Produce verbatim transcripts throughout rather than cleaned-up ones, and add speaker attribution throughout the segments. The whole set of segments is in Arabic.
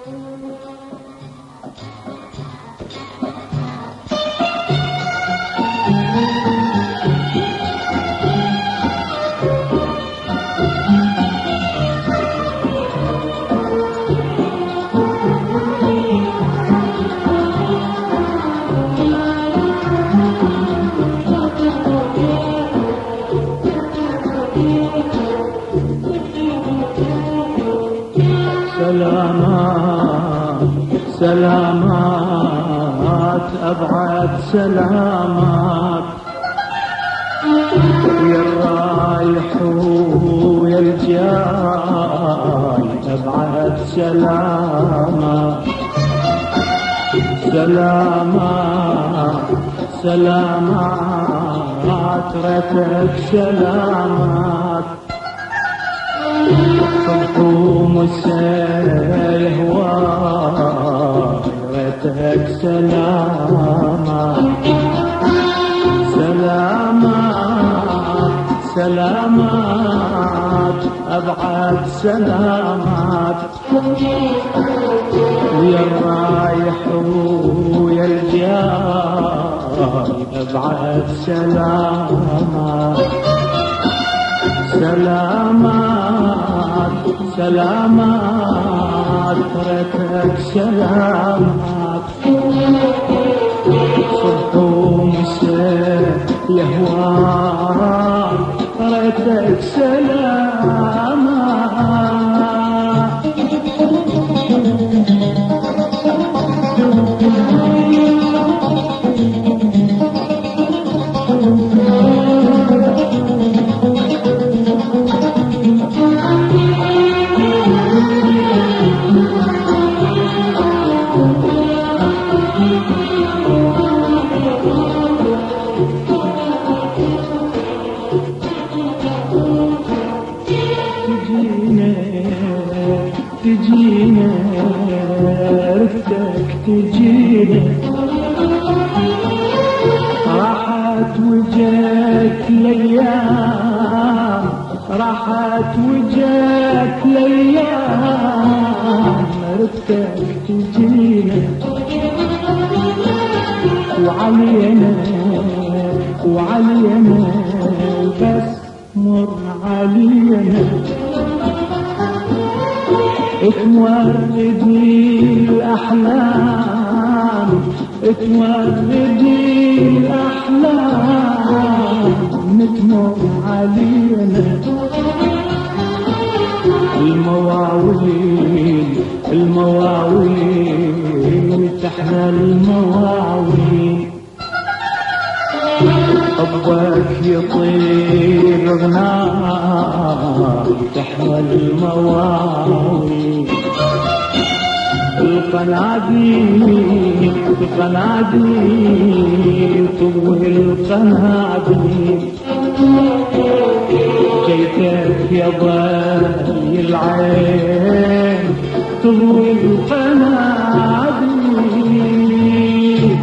Speaker 1: سلامات سلامات أبعد سلامات يا الرايح ويا الجاي أبعد سلامات سلامات سلامات رتك سلامات صبحوم السيل هوايتك سلامات سلامات سلامات أبعد سلامات ويا الرايح ويا الجاي أبعد سلامات سلامات سلامات رتك سلامات صبح ومساء يهوى رتك سلامات تجينا رفتك تجينا راحت وجاك الايام راحت وجاك الايام رفتك تجينا وعلينا وعلينا بس مر علينا تمردي الأحلام تمردي الأحلام نتمر علينا المواويل المواويل تحنى المواويل حبك يطير غناي تحوى المواويل القناديل القناديل طوي القناديل جيتك يا ضي العين طوي القناديل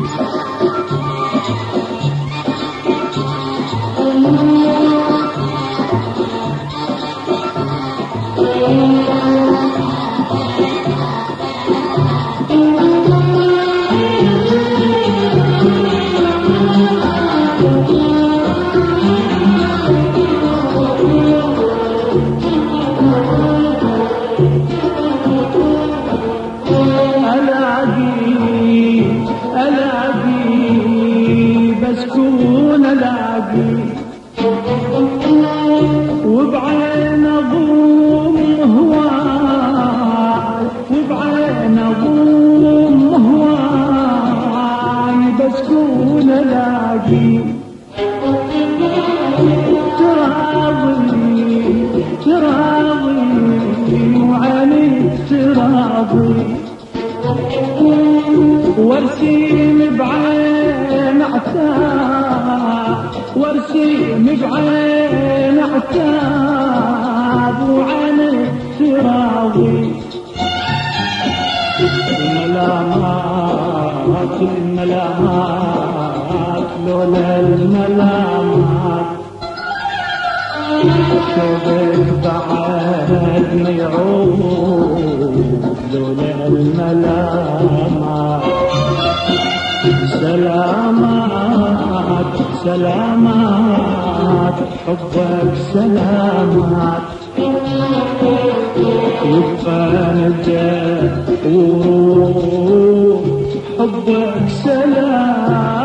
Speaker 1: وبعين أضم هواي وبعين أضم هواي بسكون ألاقي تراضي تراضي وعيني تراضي وارسيم بعين عتاب وارسيم بعين عتاب وعيني تراضي الملامات الملامات لولا الملامات شوقك بعد ما يعود لولا الملامات. سلامات سلامات حبك سلامات يبقى نجاة ورود حبك سلامات.